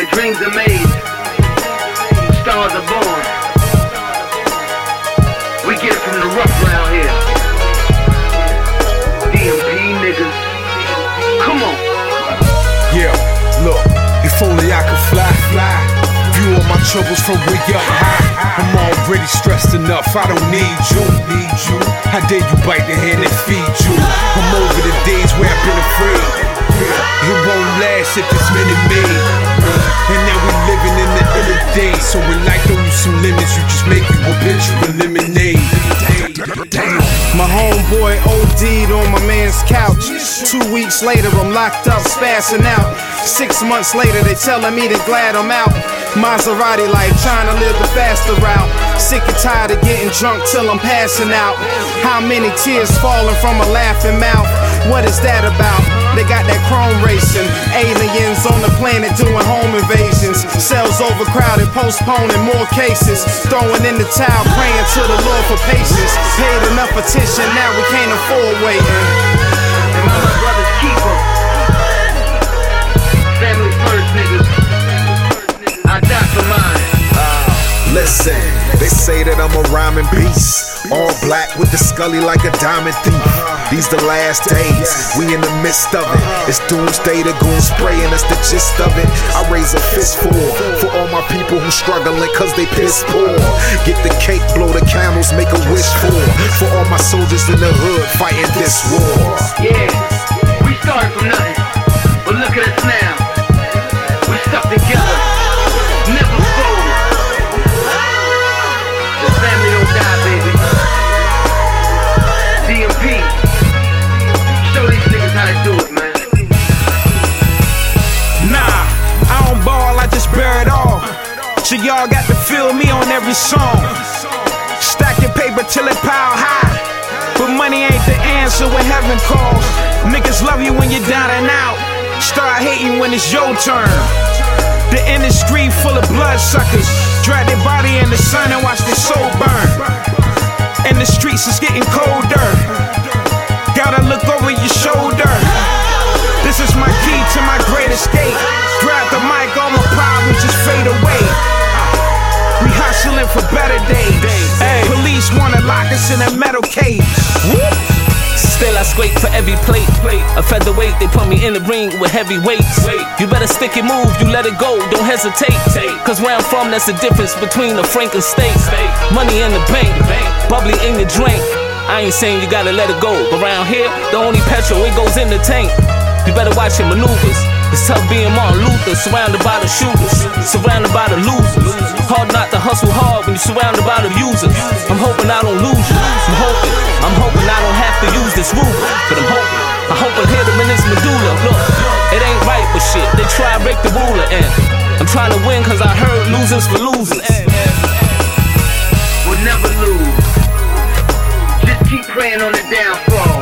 where dreams are made, stars are born. We get it from the rough round here. DMP niggas, come on. Yeah, look, if only I could fly. View all my troubles from way up high. I'm already stressed enough, I don't need you. How dare you bite the hand that feeds you? I'm over the days where I've been afraid. It won't last if it's minute-made. And now we living in the inner days. So when life throw you some limits, you just make you a bitch with lemonade. My homeboy OD'd on my man's couch. 2 weeks later, I'm locked up, spazzing out. 6 months later, they telling me they glad I'm out. Maserati life, trying to live the faster route. Sick and tired of getting drunk till I'm passing out. How many tears falling from a laughing mouth? What is that about? They got that chrome racing. Aliens on the planet doing home invasions. Cells overcrowded, postponing more cases. Throwing in the towel, praying to the Lord for patience. Paid enough attention, now we can't afford waiting. And my brother's keeper. Family first, niggas. I die for mine. Listen, they say that I'm a rhyming beast. All black with the scully like a diamond thief. These the last days, we in the midst of it. It's doomsday, the goon spraying, that's the gist of it. I raise a fist for all my people who struggling cause they piss poor. Get the cake, blow the candles, make a wish for all my soldiers in the hood fighting this war. Yeah, we started from nothing, but look at us now. We stuck together, never fold. The family don't die, baby. DMP, show these niggas how to do it, man. Nah, I don't ball, I just bear it all. So y'all got to feel me on every song. Stack your paper till it pile high. But money ain't the answer when heaven calls. Niggas love you when you're down and out. Start hating when it's your turn. The industry full of bloodsuckers. Drag their body in the sun and watch their soul burn. And the streets is getting colder. Gotta look over your shoulder. This is my key to my great escape. Grab the mic, all my problems just fade away. We hustling for better days. Police wanna lock us in a metal cage. Still I scrape for every plate. A featherweight, they put me in the ring with heavy weights. You better stick and move, you let it go, don't hesitate. Cause where I'm from, that's the difference between a frank and steak. Money in the bank, bubbly in your drink. I ain't saying you gotta let it go, but around here, the only petrol, it goes in the tank. You better watch your maneuvers. It's tough being Martin Luther, surrounded by the shooters, surrounded by the losers. Hard not to hustle hard when you're surrounded by the users. I'm hoping I don't lose you. I'm hoping I don't have to use this ruler. But I'm hoping hit him in his medulla. Look, it ain't right, but shit, they try to break the ruler. And I'm trying to win cause I heard losers for losers. We'll never lose. Just keep praying on the downfall.